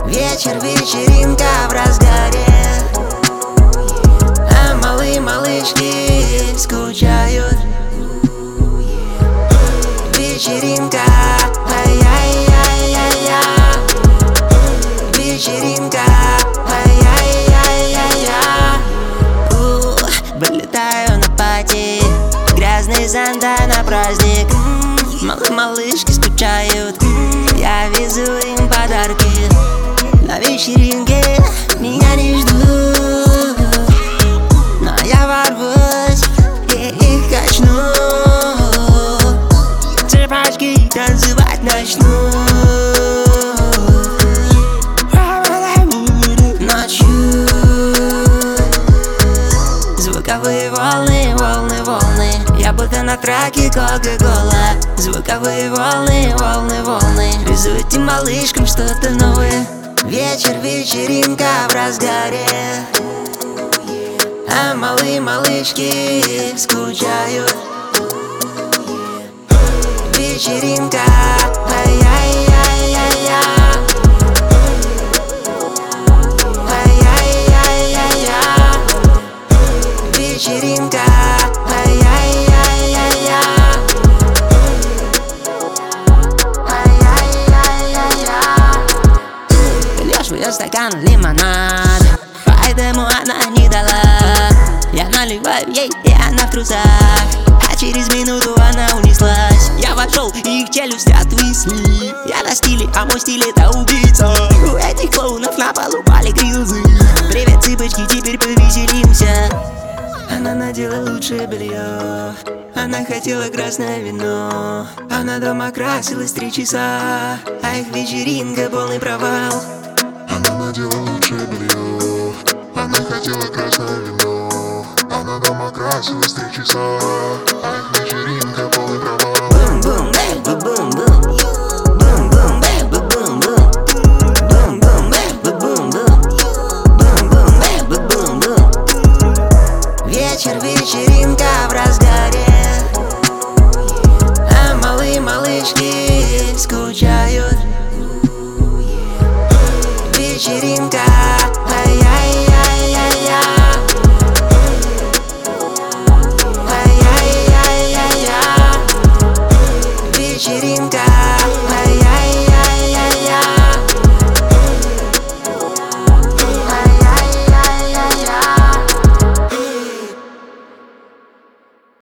Вечер, вечеринка в разгаре, а малые малышки скучают. Вечеринка, ай-яй-яй-яй-я. Вечеринка, ай-яй-яй-яй-я. Вылетаю на пати, грязные зонта на праздник. Малые малышки скучают, я везу им подарки. На вечеринке меня не ждут, но я ворвусь и их качну. Цепочки танцевать начну. Ночью звуковые волны, волны, волны. Я будто на траке Кока-Кола. Звуковые волны, волны, волны. Везу этим малышкам что-то новое. Вечер, вечеринка в разгаре, а малые малышки скучают. Вечеринка, ай-яй-яй-яй-я. Ай-яй-яй-яй-я. Вечеринка, ай-яй-яй-яй-я. Ай-яй-яй-яй-я. Ты льешь в её стакан лимонад, поэтому она не дала. Я наливаю ей, и она в трусах, а через минуту она унеслась. Я вошел, и их челюсти отвисли. Я на стиле, а мой стиль это убийца. У этих клоунов на полу пали грилзы. Привет, цыпочки, теперь повеселимся. Она надела лучшее белье, она хотела красное вино. Она дома красилась 3 часа, а их вечеринка полный провал. Она надела лучшее белье, она хотела красное вино. Она дома красилась 3 часа, а их вечеринка полный провал. Бум-бум, бум-бум-бум. Бум-бум, бум-бум-бум. Бум-бум, бум-бум-бум. Бум-бум, бум-бум-бум. Вечер, вечеринка в разгаре, а малые малышки скучают.